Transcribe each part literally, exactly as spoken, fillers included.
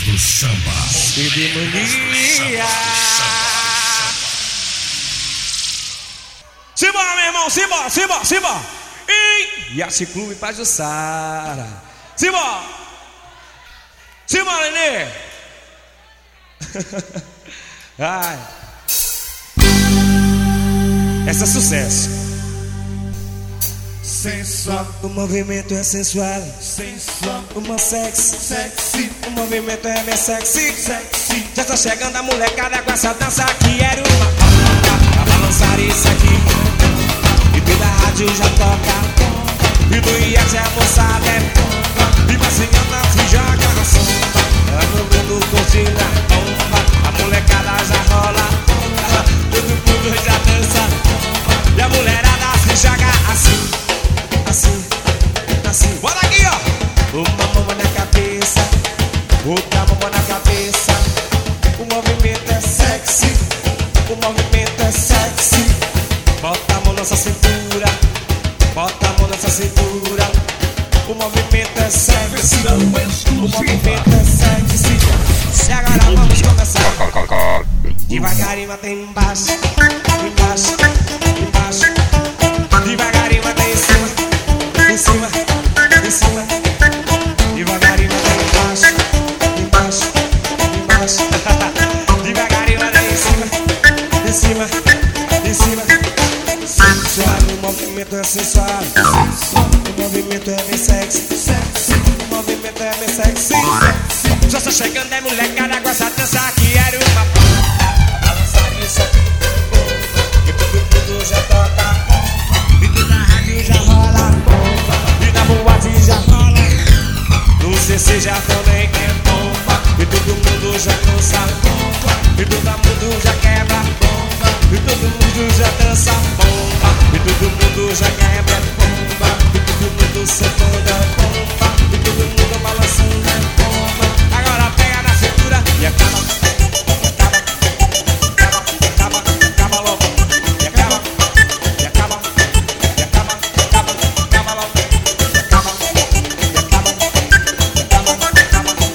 do samba. E de mania. Simbora, meu irmão, simbora, simbora, simbora. E Yacht Clube Pajuçara. Simbora. Simbora, Nenê. Ai. Essa é sucesso. Sensual, o movimento é sensual. sensual, Uma sexy, sexy, o movimento é bem sexy. sexy. Já tá chegando a molecada com essa dança que era uma bomba. Pra balançar isso aqui, e toda a rádio já toca. E do iate a moçada é bomba. E vacinando se joga na sombra. Todo mundo curtindo a bomba. A molecada já rola. Todo mundo já dança. E a mulherada se joga assim, assim, assim. Bora aqui, ó. Uma mão na cabeça, outra mão na cabeça. O movimento é sexy, o movimento é sexy. Bota a mão nessa cintura, bota a mão nessa cintura. O movimento é sexy, o movimento é sexy. E agora vamos começar. Devagarinho até embaixo, embaixo, embaixo. Devagarinho até em cima, em cima, em cima. Devagarinho até embaixo, embaixo, embaixo. Devagarinho até em cima, em cima, em cima. Sensual, o movimento é sensual. O movimento é bem sexy. O movimento é bem sexy. Já está chegando, é molecada com essa dança que era uma bomba. Balançar isso aqui, e todo mundo já toca. E toda a rádio já rola. E na boate já rola. No C C já também é bomba. E todo mundo já dança bomba. E todo mundo já quebra bomba. E todo mundo já dança bomba. E todo mundo já quebra bomba. E todo mundo sentando a bomba. E todo mundo balançando a bomba. Agora pega na cintura e acaba, acaba, acaba, acaba, acaba logo. E acaba, e acaba, e acaba, acaba, acaba logo. E acaba, e acaba, e acaba, acaba, acaba logo.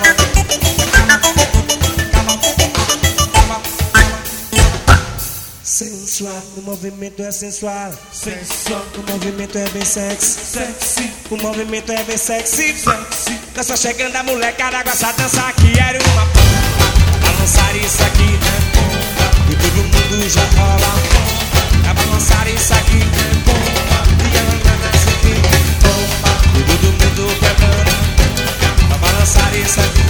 Acaba, acaba, acaba. Sensual, o movimento é sensual. Sensual, O movimento é bem sexy. sexy, O movimento é bem sexy. sexy. Tá só chegando a molecada com essa dança que era uma bomba. Balançar isso aqui, né? E todo mundo já rola. É balançar isso aqui, né? E ela anda nessa aqui, bomba. E todo mundo quebrando. É balançar isso aqui,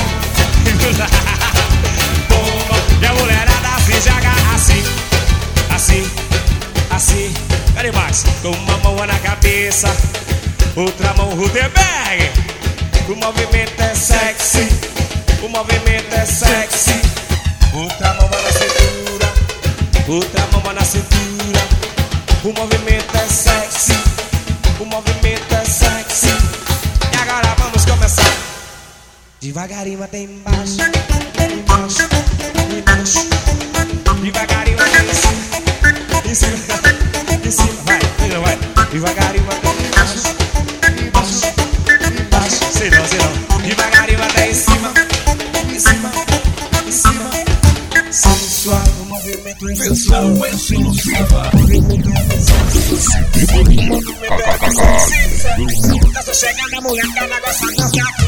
bomba. E a mulherada se joga assim, assim, assim. Cadê mais? Com uma mão na cabeça, outra mão Rudenberg. O movimento é sexy, o movimento é sexy. Outra mão na cintura, outra mão na cintura. O movimento é sexy, o movimento é sexy. E agora vamos começar. Devagarinho até embaixo, embaixo, embaixo. Devagarinho até em cima, em cima, em cima. Vai, vai, devagarinho até embaixo, embaixo, embaixo. Sei não, sei não. Devagarinho até em cima, em cima, em cima. Sensual, o movimento é sensual. Versão exclusiva. O movimento é sensual. O movimento é sexy. Tá só chegando a molecada, gosta de dançar.